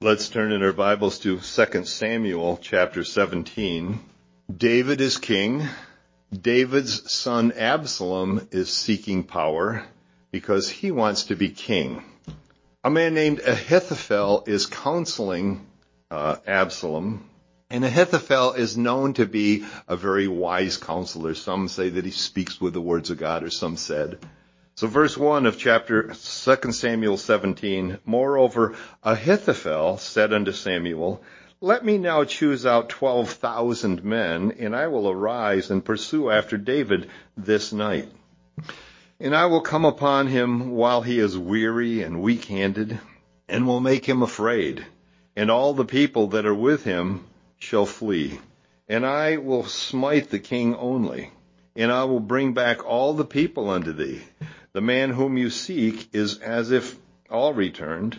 Let's turn in our Bibles to 2 Samuel chapter 17. David is king. David's son Absalom is seeking power because he wants to be king. A man named Ahithophel is counseling Absalom. And Ahithophel is known to be a very wise counselor. Some say that he speaks with the words of God, or some said. So verse 1 of chapter 2 Samuel 17, moreover, Ahithophel said unto Samuel, let me now choose out 12,000 men, and I will arise and pursue after David this night. And I will come upon him while he is weary and weak-handed, and will make him afraid. And all the people that are with him shall flee. And I will smite the king only, and I will bring back all the people unto thee. The man whom you seek is as if all returned,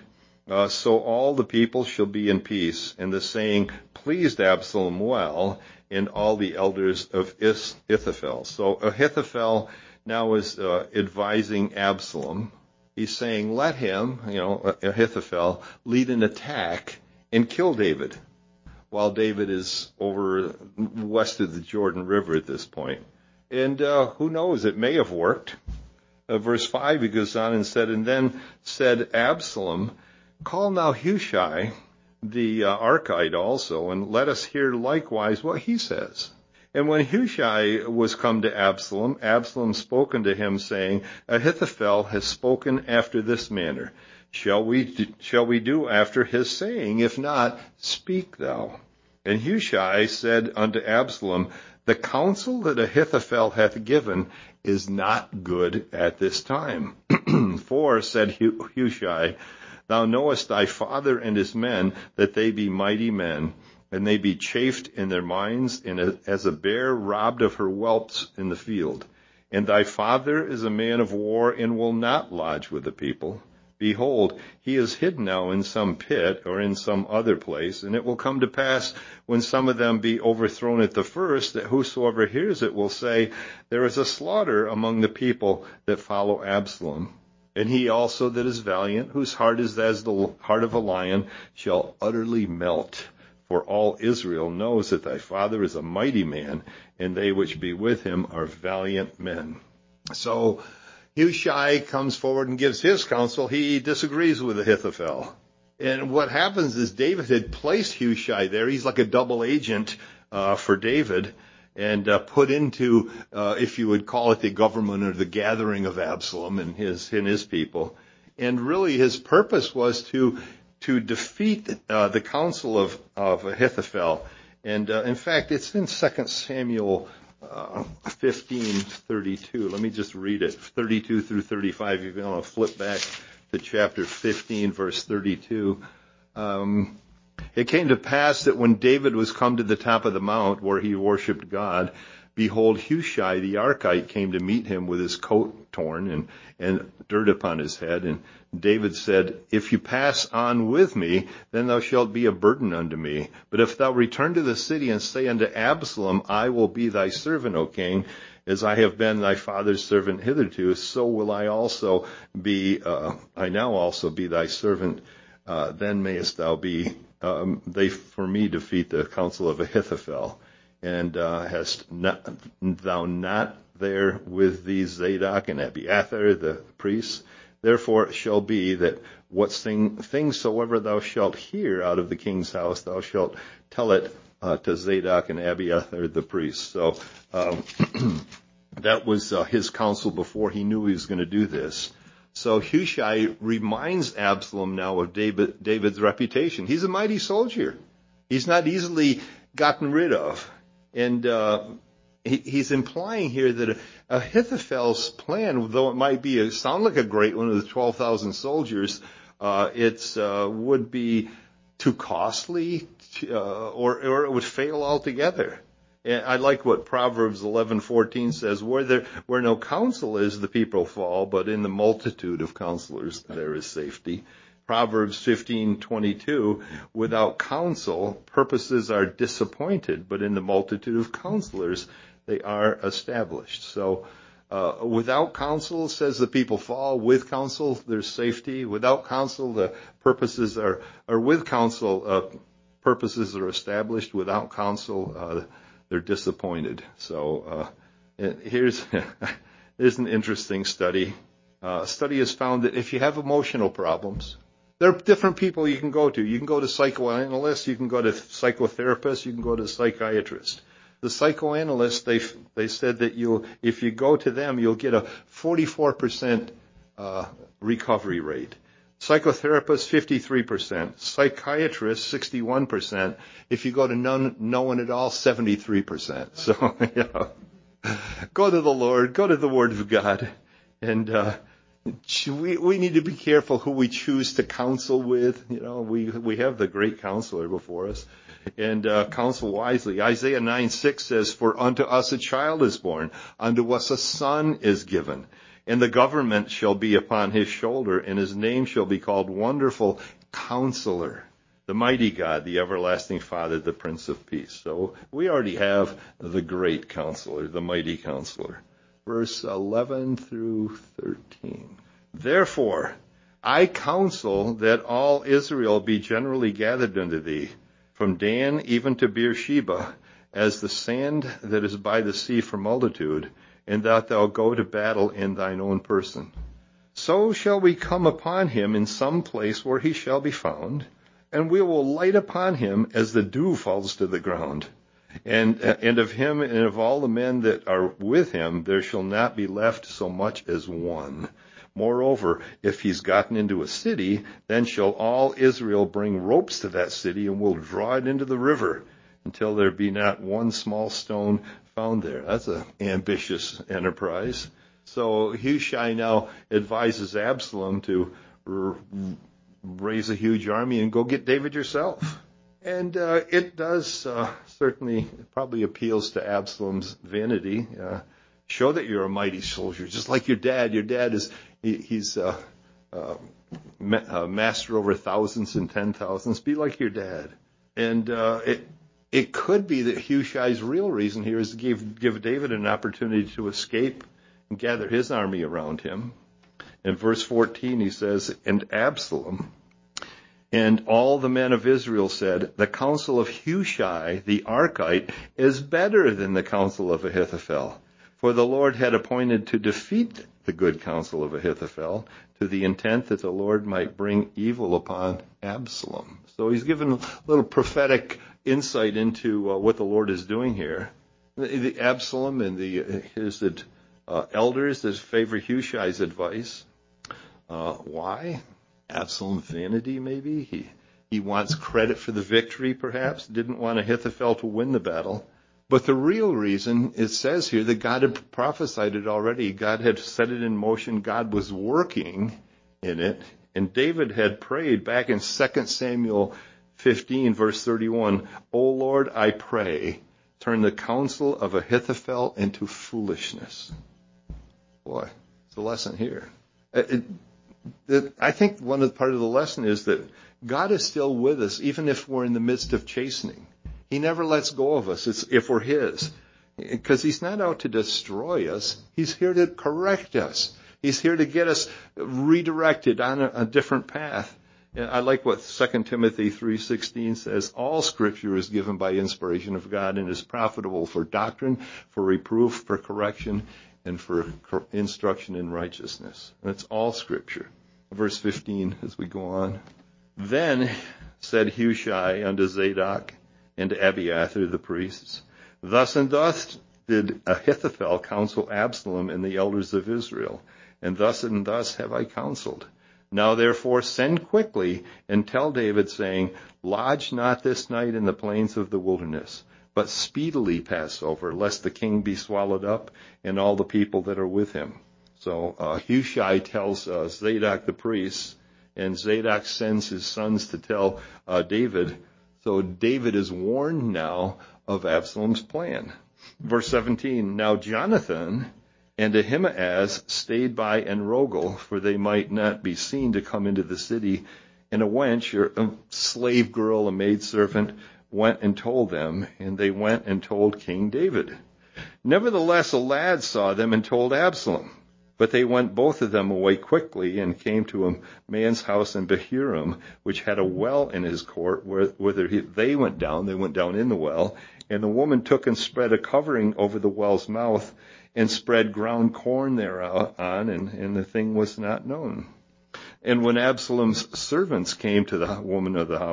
so all the people shall be in peace. And the saying pleased Absalom well, and all the elders of Ahithophel. So Ahithophel now is advising Absalom. He's saying, let him, Ahithophel, lead an attack and kill David, while David is over west of the Jordan River at this point. And who knows, it may have worked. Verse 5, he goes on and then said Absalom, call now Hushai the Archite also, and let us hear likewise what he says. And when Hushai was come to Absalom, Absalom spoke unto him, saying, Ahithophel has spoken after this manner. Shall we do after his saying? If not, speak thou. And Hushai said unto Absalom, the counsel that Ahithophel hath given is not good at this time. For, said Hushai, thou knowest thy father and his men, that they be mighty men, and they be chafed in their minds, and as a bear robbed of her whelps in the field. And thy father is a man of war, and will not lodge with the people. Behold, he is hid now in some pit, or in some other place, and it will come to pass, when some of them be overthrown at the first, that whosoever hears it will say, there is a slaughter among the people that follow Absalom. And he also that is valiant, whose heart is as the heart of a lion, shall utterly melt. For all Israel knows that thy father is a mighty man, and they which be with him are valiant men. So Hushai comes forward and gives his counsel. He disagrees with Ahithophel. And what happens is David had placed Hushai there. He's like a double agent for David, and put into, if you would call it, the government or the gathering of Absalom and his people. And really his purpose was to defeat the counsel of Ahithophel. And in fact, it's in 2 Samuel 15:32. Let me just read it, 32 through 35. If you want to flip back to chapter 15, verse 32. It came to pass that when David was come to the top of the mount where he worshipped God, behold, Hushai the Archite came to meet him with his coat torn and dirt upon his head. And David said, if you pass on with me, then thou shalt be a burden unto me. But if thou return to the city and say unto Absalom, I will be thy servant, O king, as I have been thy father's servant hitherto, so will I also be, I now also be thy servant. Then mayest thou be, they for me defeat the counsel of Ahithophel. And hast thou not there with thee Zadok and Abiathar the priests? Therefore it shall be that what things soever thou shalt hear out of the king's house, thou shalt tell it to Zadok and Abiathar the priests. So that was his counsel before he knew he was going to do this. So Hushai reminds Absalom now of David's reputation. He's a mighty soldier. He's not easily gotten rid of. And he's implying here that Ahithophel's plan, though it might sound like a great one with 12,000 soldiers, it would be too costly, or it would fail altogether. And I like what Proverbs 11:14 says: where no counsel is, the people fall, but in the multitude of counselors there is safety. Proverbs 15:22, without counsel, purposes are disappointed, but in the multitude of counselors, they are established. So Without counsel, says the people fall. With counsel, there's safety. Without counsel, the purposes are with counsel, purposes are established. Without counsel, they're disappointed. So here's an interesting study. A study has found that if you have emotional problems, there are different people you can go to. You can go to psychoanalysts, you can go to psychotherapists, you can go to psychiatrists. The psychoanalysts, they said that if you go to them, you'll get a 44% recovery rate. Psychotherapists, 53%. Psychiatrists, 61%. If you go to no one at all, 73%. So, go to the Lord, go to the Word of God, and we need to be careful who we choose to counsel with. We have the great counselor before us, and counsel wisely. Isaiah 9:6 says, "For unto us a child is born, unto us a son is given, and the government shall be upon his shoulder, and his name shall be called Wonderful Counselor, the Mighty God, the Everlasting Father, the Prince of Peace." So we already have the great counselor, the mighty counselor. Verse 11 through 13. "Therefore, I counsel that all Israel be generally gathered unto thee, from Dan even to Beersheba, as the sand that is by the sea for multitude, and that thou go to battle in thine own person. So shall we come upon him in some place where he shall be found, and we will light upon him as the dew falls to the ground. And of him and of all the men that are with him, there shall not be left so much as one. Moreover, if he's gotten into a city, then shall all Israel bring ropes to that city, and will draw it into the river, until there be not one small stone found there." That's an ambitious enterprise. So Hushai now advises Absalom to raise a huge army and go get David yourself. And it does certainly probably appeals to Absalom's vanity. Show that you're a mighty soldier, just like your dad. Your dad he's a master over thousands and 10,000s. Be like your dad. And it could be that Hushai's real reason here is to give David an opportunity to escape and gather his army around him. In verse 14 he says, "And Absalom and all the men of Israel said, the counsel of Hushai the Archite is better than the counsel of Ahithophel. For the Lord had appointed to defeat the good counsel of Ahithophel, to the intent that the Lord might bring evil upon Absalom." So he's given a little prophetic insight into what the Lord is doing here. The Absalom and his elders that favor Hushai's advice. Why? Absalom's vanity, maybe. He wants credit for the victory, perhaps. Didn't want Ahithophel to win the battle. But the real reason, it says here, that God had prophesied it already. God had set it in motion. God was working in it. And David had prayed back in 2 Samuel 15, verse 31, "O Lord, I pray, turn the counsel of Ahithophel into foolishness." Boy, it's a lesson here. I think part of the lesson is that God is still with us, even if we're in the midst of chastening. He never lets go of us if we're His, because He's not out to destroy us. He's here to correct us. He's here to get us redirected on a different path. And I like what 2 Timothy 3:16 says, "All Scripture is given by inspiration of God and is profitable for doctrine, for reproof, for correction, and for instruction in righteousness." That's all Scripture. Verse 15, as we go on. "Then said Hushai unto Zadok and to Abiathar the priests, Thus and thus did Ahithophel counsel Absalom and the elders of Israel, and thus have I counseled. Now therefore send quickly and tell David, saying, Lodge not this night in the plains of the wilderness, but speedily pass over, lest the king be swallowed up, and all the people that are with him." So Hushai tells Zadok the priest, and Zadok sends his sons to tell David. So David is warned now of Absalom's plan. Verse 17, "Now Jonathan and Ahimaaz stayed by Enrogel, for they might not be seen to come into the city. And a wench, or a slave girl, a maidservant, went and told them, and they went and told King David. Nevertheless, a lad saw them and told Absalom. But they went both of them away quickly and came to a man's house in Bahurim, which had a well in his court, they went down in the well, and the woman took and spread a covering over the well's mouth and spread ground corn thereon, and the thing was not known. And when Absalom's servants came to the woman to the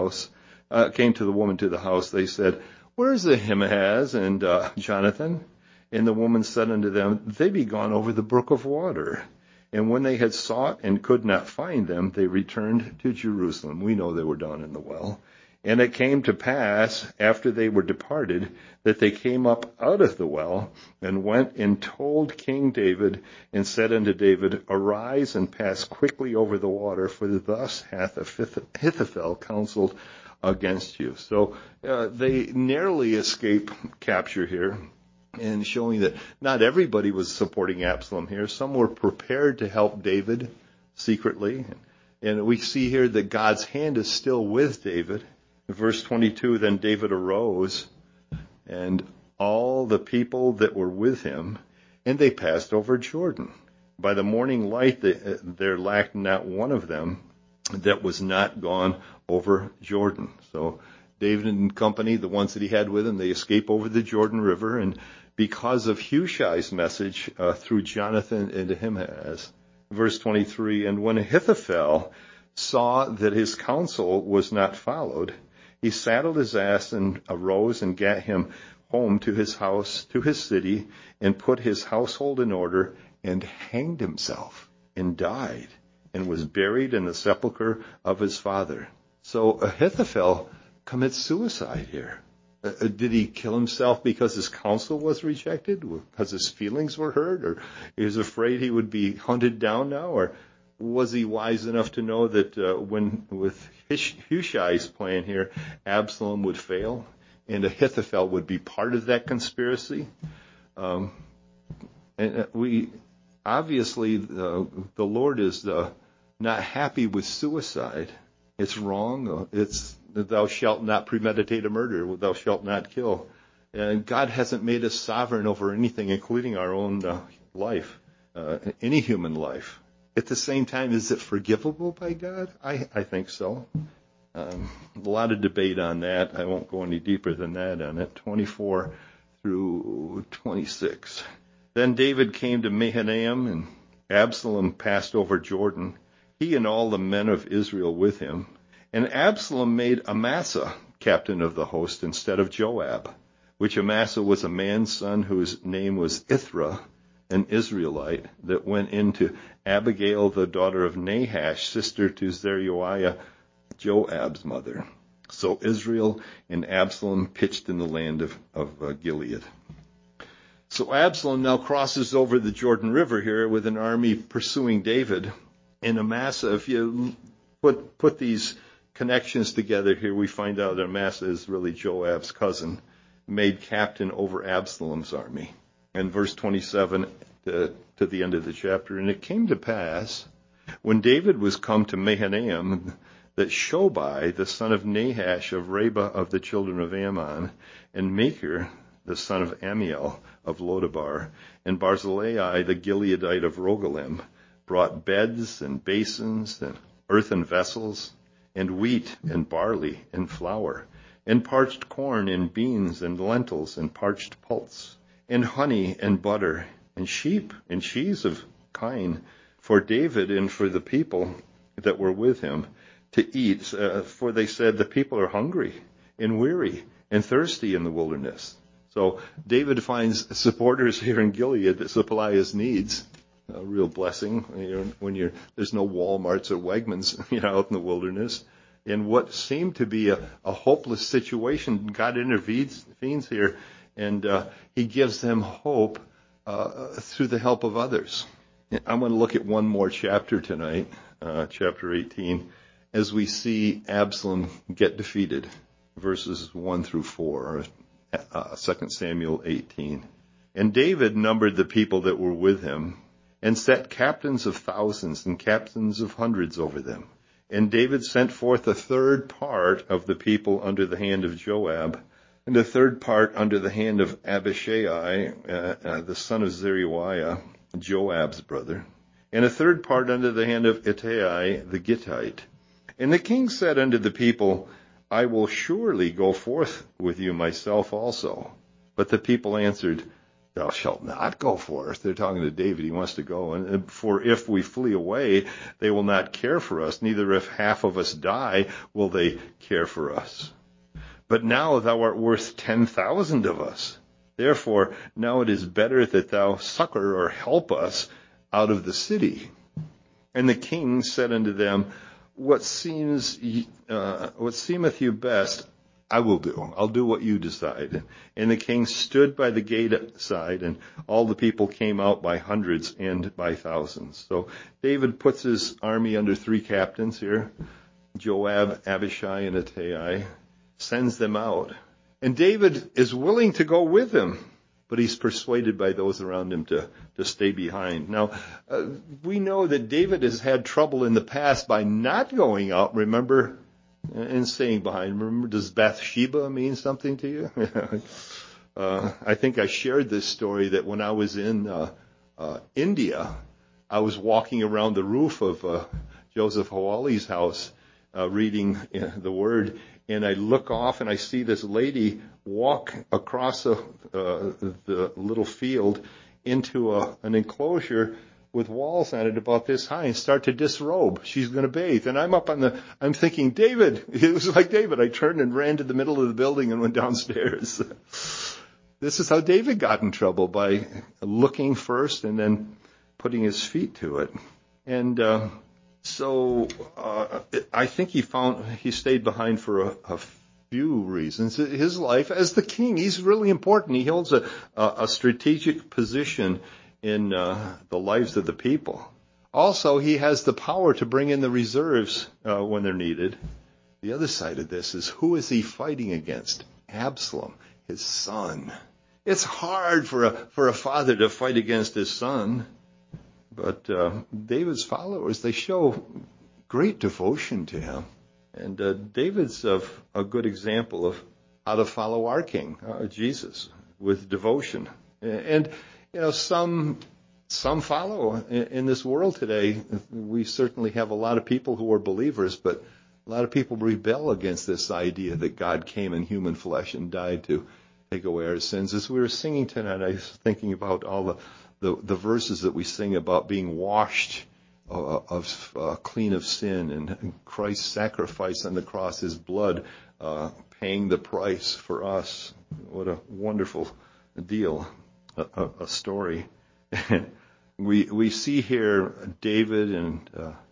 house, they said, "Where is Ahimaaz and Jonathan?" And the woman said unto them, "They be gone over the brook of water." And when they had sought and could not find them, they returned to Jerusalem. We know they were down in the well. And it came to pass, after they were departed, that they came up out of the well, and went and told King David, and said unto David, "Arise and pass quickly over the water, for thus hath Ahithophel counseled against you." So they narrowly escape capture here, and showing that not everybody was supporting Absalom here. Some were prepared to help David secretly. And we see here that God's hand is still with David. In verse 22, then David arose, and all the people that were with him, and they passed over Jordan. By the morning light, there lacked not one of them that was not gone over Jordan. So David and company, the ones that he had with him, they escape over the Jordan River, and because of Hushai's message through Jonathan and Ahimaaz. Verse 23, and when Ahithophel saw that his counsel was not followed, he saddled his ass and arose and gat him home to his house, to his city, and put his household in order, and hanged himself, and died, and was buried in the sepulchre of his father. So Ahithophel commits suicide here. Did he kill himself because his counsel was rejected, because his feelings were hurt, or he was afraid he would be hunted down now, or was he wise enough to know that when with Hushai's plan here, Absalom would fail and Ahithophel would be part of that conspiracy? And we obviously the Lord is not happy with suicide. It's wrong. It's thou shalt not premeditate a murder. Thou shalt not kill. And God hasn't made us sovereign over anything, including our own life, any human life. At the same time, is it forgivable by God? I think so. A lot of debate on that. I won't go any deeper than that on it. 24 through 26. Then David came to Mahanaim, and Absalom passed over Jordan, he and all the men of Israel with him. And Absalom made Amasa captain of the host instead of Joab, which Amasa was a man's son whose name was Ithra, an Israelite, that went into Abigail, the daughter of Nahash, sister to Zeruiah, Joab's mother. So Israel and Absalom pitched in the land of Gilead. So Absalom now crosses over the Jordan River here with an army pursuing David. And Amasa, if you put these connections together here, we find out that Amasa is really Joab's cousin, made captain over Absalom's army. And verse 27 to the end of the chapter, and it came to pass, when David was come to Mahanaim, that Shobai, the son of Nahash of Rabbah of the children of Ammon, and Machir, the son of Amiel of Lodabar, and Barzillai, the Gileadite of Rogelim, brought beds and basins and earthen vessels, and wheat and barley and flour, and parched corn and beans and lentils and parched pulse, and honey and butter, and sheep and cheese of kine, for David and for the people that were with him to eat. For they said, the people are hungry and weary and thirsty in the wilderness. So David finds supporters here in Gilead that supply his needs. A real blessing when there's no Walmarts or Wegmans, out in the wilderness. In what seemed to be a hopeless situation, God intervenes here, and he gives them hope through the help of others. I'm going to look at one more chapter tonight, chapter 18, as we see Absalom get defeated, verses 1 through 4, 2 Samuel 18. And David numbered the people that were with him, and set captains of thousands and captains of hundreds over them. And David sent forth a third part of the people under the hand of Joab, and a third part under the hand of Abishai, the son of Zeruiah, Joab's brother, and a third part under the hand of Ittai the Gittite. And the king said unto the people, I will surely go forth with you myself also. But the people answered, Thou shalt not go forth. They're talking to David. He wants to go. And for if we flee away, they will not care for us. Neither if half of us die, will they care for us. But now thou art worth 10,000 of us. Therefore, now it is better that thou succor or help us out of the city. And the king said unto them, what seemeth you best, I will do. I'll do what you decide. And the king stood by the gate side, and all the people came out by hundreds and by thousands. So David puts his army under three captains here, Joab, Abishai, and Ittai, sends them out. And David is willing to go with them, but he's persuaded by those around him to stay behind. Now, we know that David has had trouble in the past by not going out, remember, and staying behind. Remember, does Bathsheba mean something to you? I think I shared this story that when I was in India, I was walking around the roof of Joseph Hawali's house reading the Word, and I look off and I see this lady walk across the little field into an enclosure with walls on it about this high and start to disrobe. She's going to bathe. And I'm thinking, David, it was like David. I turned and ran to the middle of the building and went downstairs. This is how David got in trouble, by looking first and then putting his feet to it. And so I think he stayed behind for a few reasons. His life as the king, he's really important. He holds a strategic position in the lives of the people. Also, he has the power to bring in the reserves when they're needed. The other side of this is, who is he fighting against? Absalom, his son. It's hard for a father to fight against his son. But David's followers, they show great devotion to him. And David's a good example of how to follow our King, Jesus, with devotion. And, some follow in this world today. We certainly have a lot of people who are believers, but a lot of people rebel against this idea that God came in human flesh and died to take away our sins. As we were singing tonight, I was thinking about all the verses that we sing about being washed clean of sin, and Christ's sacrifice on the cross, his blood paying the price for us. What a wonderful deal, a story. We see here David and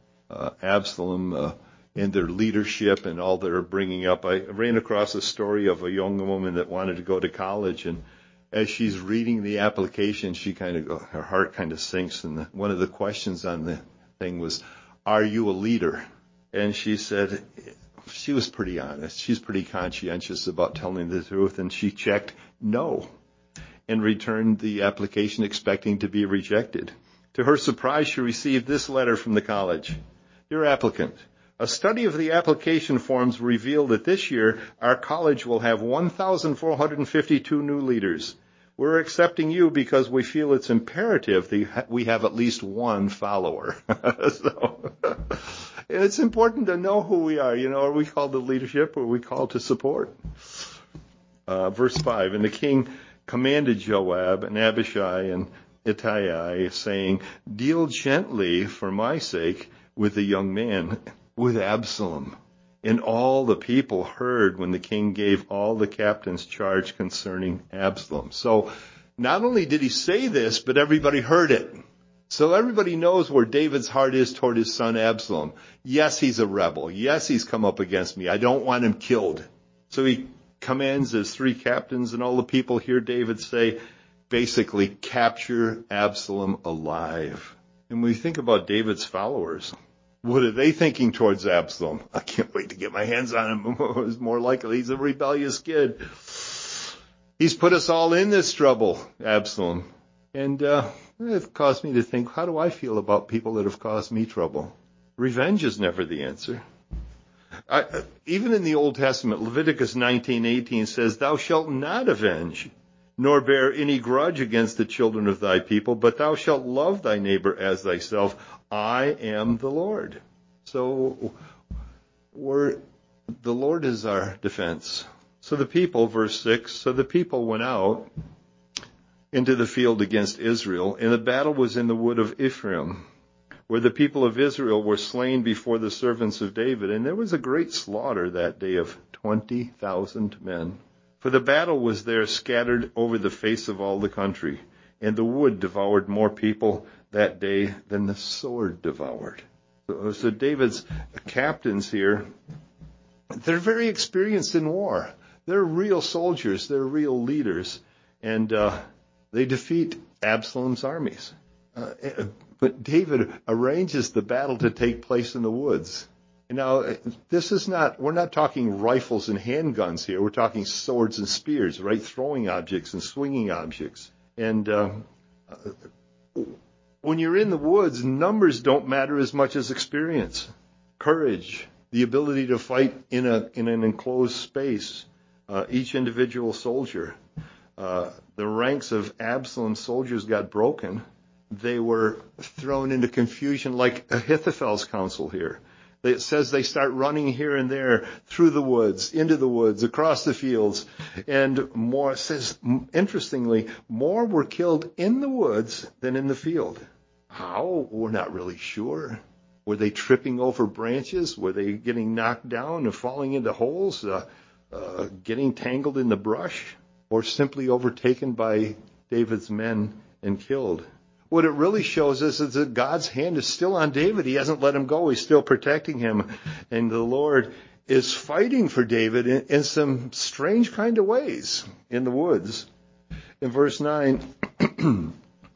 Absalom in their leadership and all they're bringing up. I ran across a story of a young woman that wanted to go to college, and as she's reading the application, her heart kind of sinks. And one of the questions on the thing was, "Are you a leader?" And she said, she was pretty honest. She's pretty conscientious about telling the truth, and she checked no, and returned the application expecting to be rejected. To her surprise, she received this letter from the college: "Dear applicant, a study of the application forms revealed that this year our college will have 1,452 new leaders. We're accepting you because we feel it's imperative that we have at least one follower." So it's important to know who we are. Are we called to leadership, or are we called to support? Verse 5, "And the king commanded Joab and Abishai and Ittai, saying, Deal gently for my sake with the young man, with Absalom. And all the people heard when the king gave all the captains charge concerning Absalom." So not only did he say this, but everybody heard it. So everybody knows where David's heart is toward his son Absalom. Yes, he's a rebel. Yes, he's come up against me. I don't want him killed. So he commands his three captains, and all the people hear David say, basically, capture Absalom alive. And when we think about David's followers, what are they thinking towards Absalom? I can't wait to get my hands on him. It's more likely he's a rebellious kid. He's put us all in this trouble, Absalom. And it caused me to think, how do I feel about people that have caused me trouble? Revenge is never the answer. Even in the Old Testament, Leviticus 19:18 says, "Thou shalt not avenge, nor bear any grudge against the children of thy people, but thou shalt love thy neighbor as thyself. I am the Lord." So the Lord is our defense. So the people, verse 6, so the people went out into the field against Israel, and the battle was in the wood of Ephraim, where the people of Israel were slain before the servants of David. And there was a great slaughter that day of 20,000 men. For the battle was there scattered over the face of all the country, and the wood devoured more people that day than the sword devoured. So David's captains here, they're very experienced in war. They're real soldiers. They're real leaders. And they defeat Absalom's armies. But David arranges the battle to take place in the woods. Now, we're not talking rifles and handguns here. We're talking swords and spears, right? Throwing objects and swinging objects. And when you're in the woods, numbers don't matter as much as experience. Courage, the ability to fight in an enclosed space. Each individual soldier. The ranks of Absalom's soldiers got broken. They were thrown into confusion like Ahithophel's counsel here. It says they start running here and there through the woods, into the woods, across the fields. And more, it says, interestingly, more were killed in the woods than in the field. How? We're not really sure. Were they tripping over branches? Were they getting knocked down and falling into holes? Getting tangled in the brush? Or simply overtaken by David's men and killed? What it really shows us is that God's hand is still on David. He hasn't let him go. He's still protecting him. And the Lord is fighting for David in some strange kind of ways in the woods. In verse 9,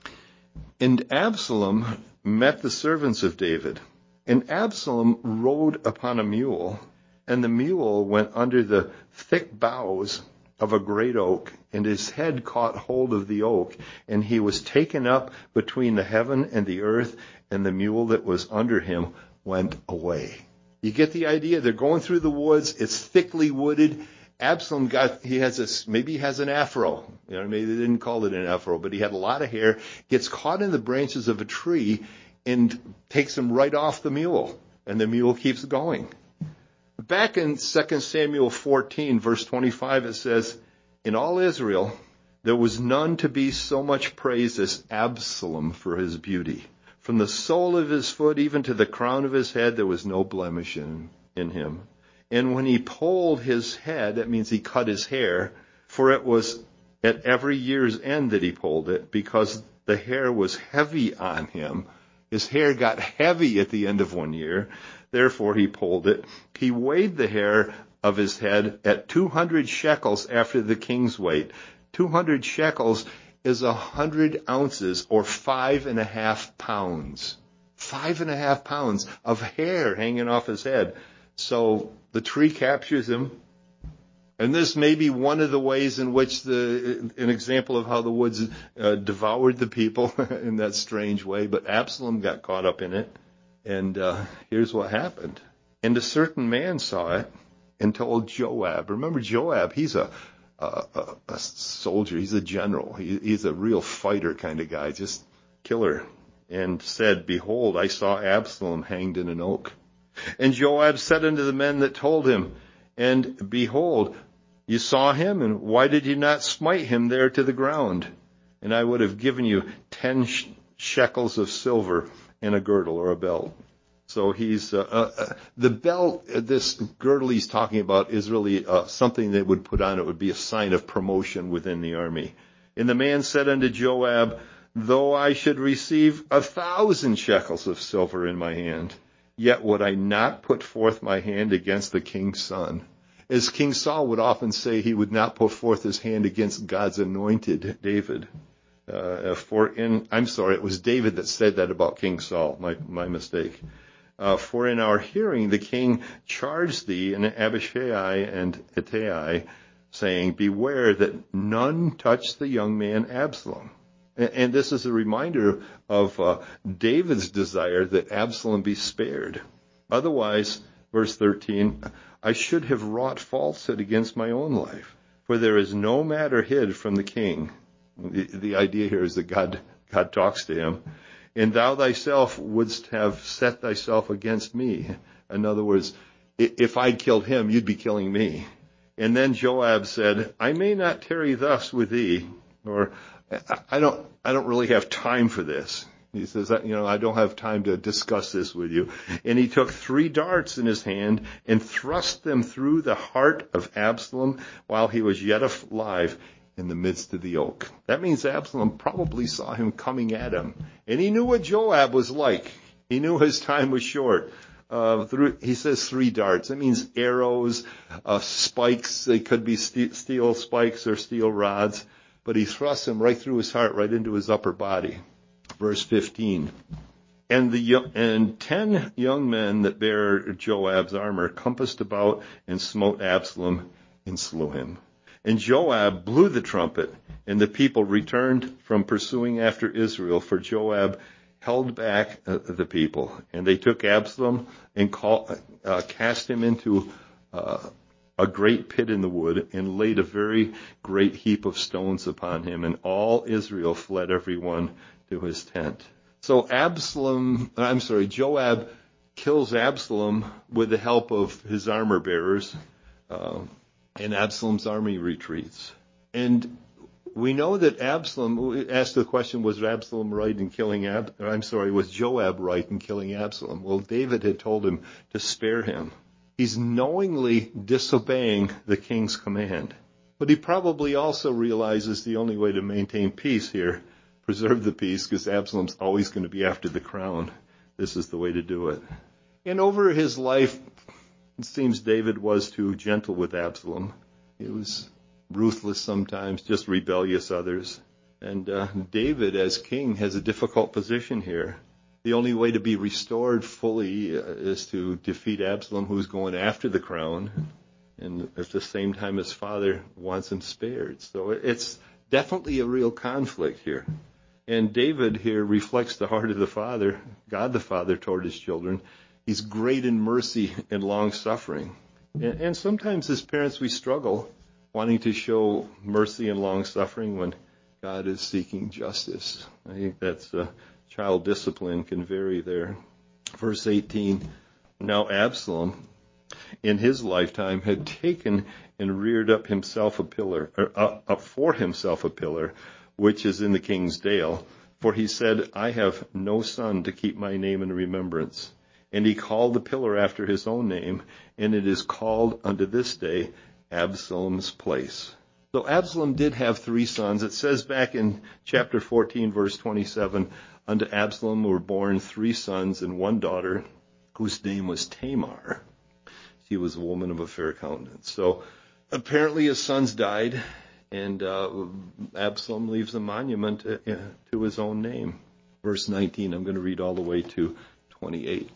and Absalom met the servants of David. And Absalom rode upon a mule, and the mule went under the thick boughs of a great oak, and his head caught hold of the oak, and he was taken up between the heaven and the earth, and the mule that was under him went away. You get the idea. They're going through the woods. It's thickly wooded. Absalom maybe he has an afro. Maybe they didn't call it an afro, but he had a lot of hair. Gets caught in the branches of a tree and takes him right off the mule, and the mule keeps going. Back in 2 Samuel 14, verse 25, it says, in all Israel, there was none to be so much praised as Absalom for his beauty. From the sole of his foot even to the crown of his head, there was no blemish in him. And when he polled his head, that means he cut his hair, for it was at every year's end that he polled it, because the hair was heavy on him. His hair got heavy at the end of 1 year. Therefore, he polled it. He weighed the hair of his head at 200 shekels after the king's weight. 200 shekels is 100 ounces or 5.5 pounds. 5.5 pounds of hair hanging off his head. So the tree captures him. And this may be one of the ways in which an example of how the woods devoured the people in that strange way. But Absalom got caught up in it. And here's what happened. And a certain man saw it and told Joab. Remember Joab, he's a soldier. He's a general. He's a real fighter kind of guy, just killer. And said, behold, I saw Absalom hanged in an oak. And Joab said unto the men that told him, and behold, you saw him, and why did you not smite him there to the ground? And I would have given you 10 shekels of silver and a girdle or a belt. So he's the belt, this girdle he's talking about is really something they would put on. It would be a sign of promotion within the army. And the man said unto Joab, though I should receive 1,000 shekels of silver in my hand, yet would I not put forth my hand against the king's son. As King Saul would often say, he would not put forth his hand against God's anointed, David. It was David that said that about King Saul, my mistake. For in our hearing the king charged thee and Abishai and Ittai, saying, beware that none touch the young man Absalom. And this is a reminder of David's desire that Absalom be spared. Otherwise, Verse 13, I should have wrought falsehood against my own life, for there is no matter hid from the king. The idea here is that God talks to him. And thou thyself wouldst have set thyself against me. In other words, if I'd killed him, you'd be killing me. And then Joab said, I may not tarry thus with thee, or I don't really have time for this. He says, I don't have time to discuss this with you. And he took 3 darts in his hand and thrust them through the heart of Absalom while he was yet alive in the midst of the oak. That means Absalom probably saw him coming at him. And he knew what Joab was like. He knew his time was short. He says 3 darts. That means arrows, spikes. They could be steel spikes or steel rods. But he thrusts them right through his heart, right into his upper body. Verse 15. And 10 young men that bear Joab's armor compassed about and smote Absalom and slew him. And Joab blew the trumpet, and the people returned from pursuing after Israel, for Joab held back the people. And they took Absalom and cast him into a great pit in the wood, and laid a very great heap of stones upon him. And all Israel fled every one to his tent. So Joab kills Absalom with the help of his armor bearers, and Absalom's army retreats. And we know that Absalom, asked the question, was Absalom right in killing was Joab right in killing Absalom? Well, David had told him to spare him. He's knowingly disobeying the king's command. But he probably also realizes the only way to maintain peace here, preserve the peace, because Absalom's always going to be after the crown. This is the way to do it. And over his life, it seems David was too gentle with Absalom. He was ruthless sometimes, just rebellious others. And David, as king, has a difficult position here. The only way to be restored fully is to defeat Absalom, who's going after the crown, and at the same time his father wants him spared. So it's definitely a real conflict here. And David here reflects the heart of the Father, God the Father, toward his children. He's great in mercy and long-suffering. And sometimes as parents we struggle wanting to show mercy and long-suffering when God is seeking justice. I think that's child discipline can vary there. Verse 18, now Absalom in his lifetime had taken and reared up himself up for himself a pillar, which is in the king's dale. For he said, I have no son to keep my name in remembrance. And he called the pillar after his own name, and it is called unto this day Absalom's place. So Absalom did have 3 sons. It says back in chapter 14, verse 27, unto Absalom were born 3 sons and 1 daughter, whose name was Tamar. She was a woman of a fair countenance. So apparently his sons died, and Absalom leaves a monument to his own name. Verse 19, I'm going to read all the way to 28.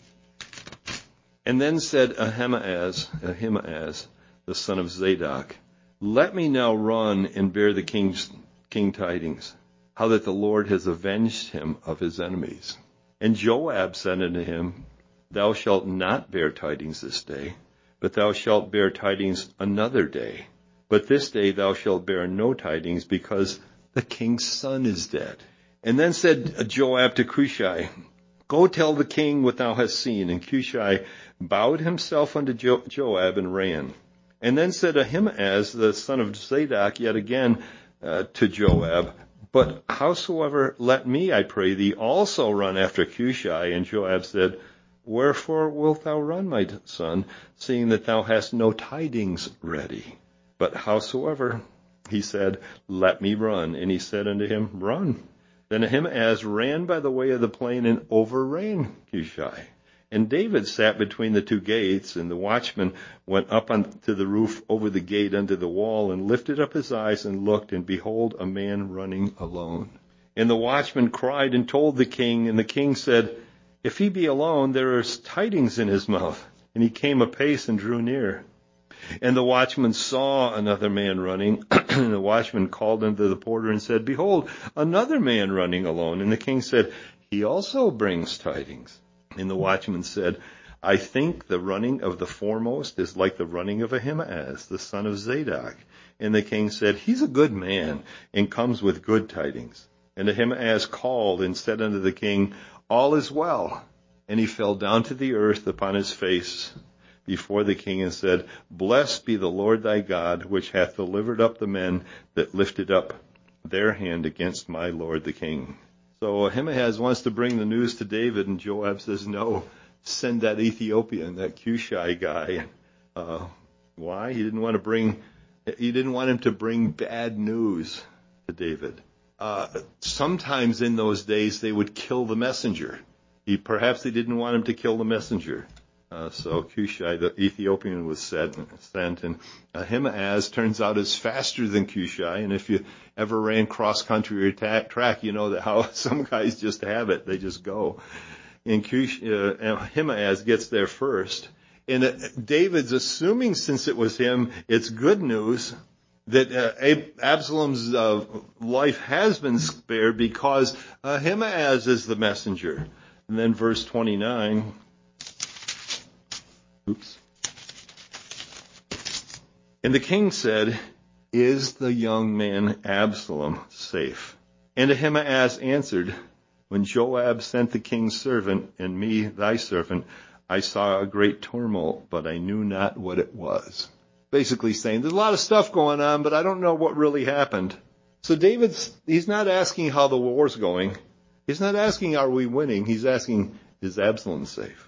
And then said Ahimaaz, the son of Zadok, let me now run and bear the king tidings, how that the Lord has avenged him of his enemies. And Joab said unto him, thou shalt not bear tidings this day, but thou shalt bear tidings another day. But this day thou shalt bear no tidings, because the king's son is dead. And then said Joab to Cushai, go tell the king what thou hast seen. And Cushai bowed himself unto Joab and ran. And then said Ahimaaz, the son of Zadok, yet again to Joab, but howsoever, let me, I pray thee, also run after Cushai. And Joab said, wherefore wilt thou run, my son, seeing that thou hast no tidings ready? But howsoever, he said, let me run. And he said unto him, run. Then Ahimaaz ran by the way of the plain and overran Cushai. And David sat between the 2 gates, and the watchman went up onto the roof over the gate unto the wall, and lifted up his eyes and looked, and behold, a man running alone. And the watchman cried and told the king, and the king said, if he be alone, there is tidings in his mouth. And he came apace and drew near. And the watchman saw another man running, and the watchman called unto the porter and said, behold, another man running alone. And the king said, he also brings tidings. And the watchman said, I think the running of the foremost is like the running of Ahimaaz, the son of Zadok. And the king said, He's a good man, and comes with good tidings. And Ahimaaz called and said unto the king, All is well. And he fell down to the earth upon his face before the king, and said, Blessed be the Lord thy God, which hath delivered up the men that lifted up their hand against my lord the king. So Ahimaaz wants to bring the news to David, and Joab says, No, send that Ethiopian, that Cushai guy. Why? He didn't want him to bring bad news to David. Sometimes in those days they would kill the messenger. Perhaps they didn't want him to kill the messenger. So Cushai, the Ethiopian, was sent, and Ahimaaz turns out is faster than Cushai. And if you ever ran cross country or track, you know that how some guys just have it; they just go. And Ahimaaz gets there first, and David's assuming, since it was him, it's good news that Absalom's life has been spared because Ahimaaz is the messenger. And then verse 29. And the king said, Is the young man Absalom safe? And Ahimaaz answered, When Joab sent the king's servant and me, thy servant, I saw a great tumult, but I knew not what it was. Basically saying, there's a lot of stuff going on, but I don't know what really happened. So he's not asking how the war's going. He's not asking, are we winning? He's asking, is Absalom safe?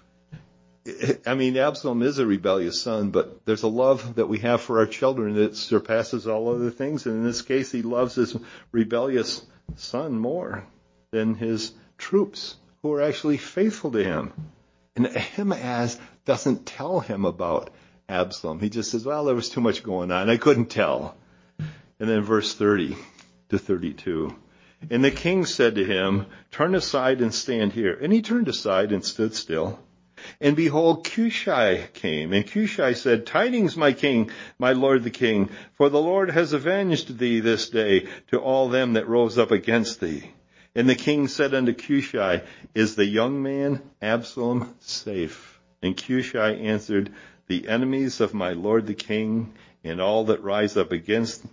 I mean, Absalom is a rebellious son, but there's a love that we have for our children that surpasses all other things. And in this case, he loves his rebellious son more than his troops who are actually faithful to him. And Ahimaaz doesn't tell him about Absalom. He just says, well, there was too much going on. I couldn't tell. And then verse 30 to 32. And the king said to him, Turn aside and stand here. And he turned aside and stood still. And behold, Cushai came. And Cushai said, Tidings, my king, my lord the king, for the Lord has avenged thee this day to all them that rose up against thee. And the king said unto Cushai, Is the young man Absalom safe? And Cushai answered, The enemies of my lord the king, and all that rise up against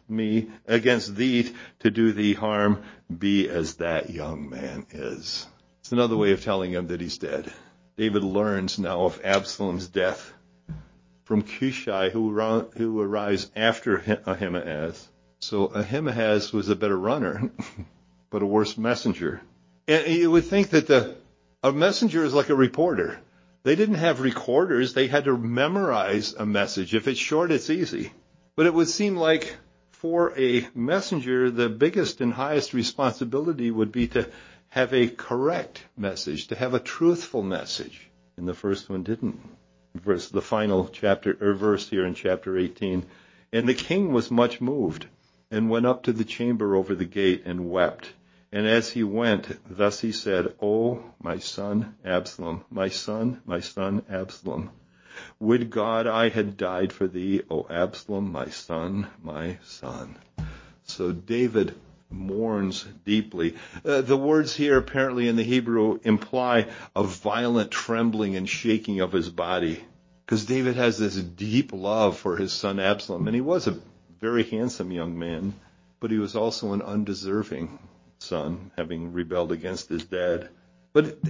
thee to do thee harm, be as that young man is. It's another way of telling him that he's dead. David learns now of Absalom's death from Cushai, who arrives after Ahimaaz. So Ahimaaz was a better runner, but a worse messenger. And you would think that a messenger is like a reporter. They didn't have recorders. They had to memorize a message. If it's short, it's easy. But it would seem like for a messenger, the biggest and highest responsibility would be to have a correct message, to have a truthful message. And the first one didn't. The final chapter or verse here in chapter 18. And the king was much moved, and went up to the chamber over the gate and wept. And as he went, thus he said, O my son Absalom, my son Absalom, would God I had died for thee, O Absalom, my son, my son. So David mourns deeply. The words here apparently in the Hebrew imply a violent trembling and shaking of his body, because David has this deep love for his son Absalom, and he was a very handsome young man, but he was also an undeserving son, having rebelled against his dad. But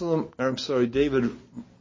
David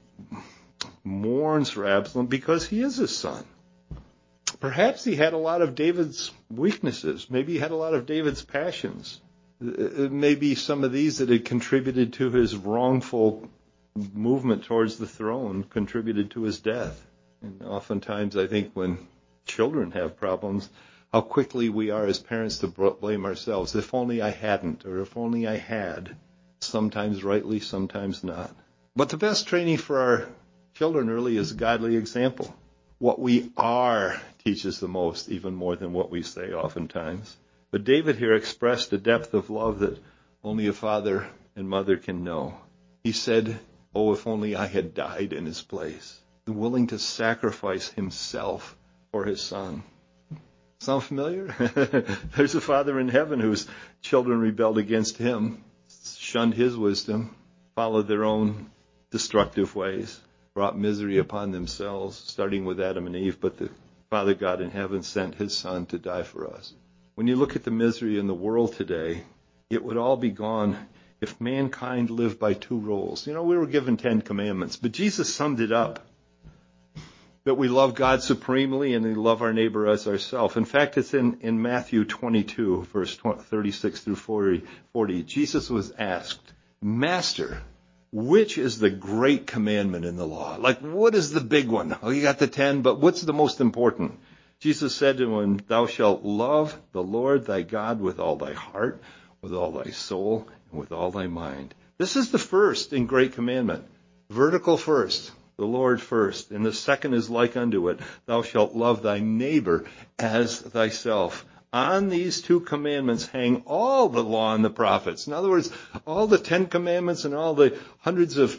mourns for Absalom because he is his son. Perhaps he had a lot of David's weaknesses. Maybe he had a lot of David's passions. Maybe some of these that had contributed to his wrongful movement towards the throne contributed to his death. And oftentimes I think when children have problems, how quickly we are as parents to blame ourselves. If only I hadn't, or if only I had. Sometimes rightly, sometimes not. But the best training for our children really is a godly example. What we are teaches the most, even more than what we say oftentimes. But David here expressed a depth of love that only a father and mother can know. He said, oh, if only I had died in his place. Willing to sacrifice himself for his son. Sound familiar? There's a Father in heaven whose children rebelled against him, shunned his wisdom, followed their own destructive ways. brought misery upon themselves, starting with Adam and Eve, but the Father God in heaven sent his Son to die for us. When you look at the misery in the world today, it would all be gone if mankind lived by two rules. We were given 10 commandments, but Jesus summed it up. That we love God supremely and we love our neighbor as ourselves. In fact, it's in Matthew 22, verse 36 through 40. Jesus was asked, Master, which is the great commandment in the law? Like, what is the big one? Oh, you got the 10, but what's the most important? Jesus said to him, Thou shalt love the Lord thy God with all thy heart, with all thy soul, and with all thy mind. This is the first and great commandment. Vertical first. The Lord first. And the second is like unto it. Thou shalt love thy neighbor as thyself. On these two commandments hang all the law and the prophets. In other words, all the 10 commandments and all the hundreds of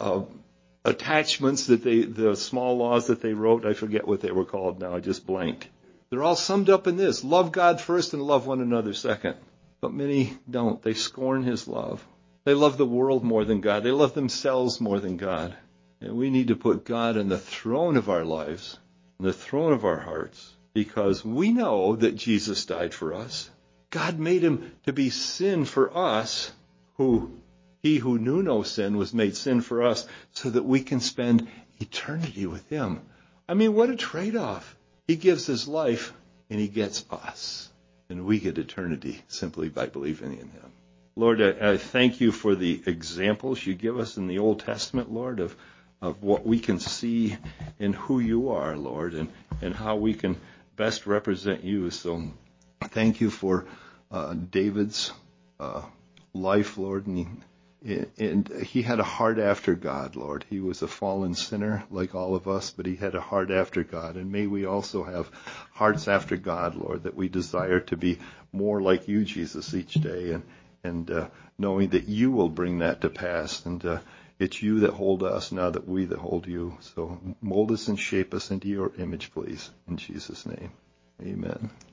attachments the small laws that they wrote, I forget what they were called now, I just blanked. They're all summed up in this. Love God first and love one another second. But many don't. They scorn his love. They love the world more than God. They love themselves more than God. And we need to put God on the throne of our lives, on the throne of our hearts, because we know that Jesus died for us. God made him to be sin for us, he who knew no sin was made sin for us, so that we can spend eternity with him. I mean, what a trade-off. He gives his life, and he gets us. And we get eternity simply by believing in him. Lord, I thank you for the examples you give us in the Old Testament, Lord, of what we can see in who you are, Lord, and how we can best represent you. So thank you for David's life, Lord. And he had a heart after God, Lord. He was a fallen sinner like all of us, but he had a heart after God. And may we also have hearts after God, Lord, that we desire to be more like you, Jesus, each day, and knowing that you will bring that to pass. And it's you that hold us, now that we that hold you. So mold us and shape us into your image, please. In Jesus' name, amen.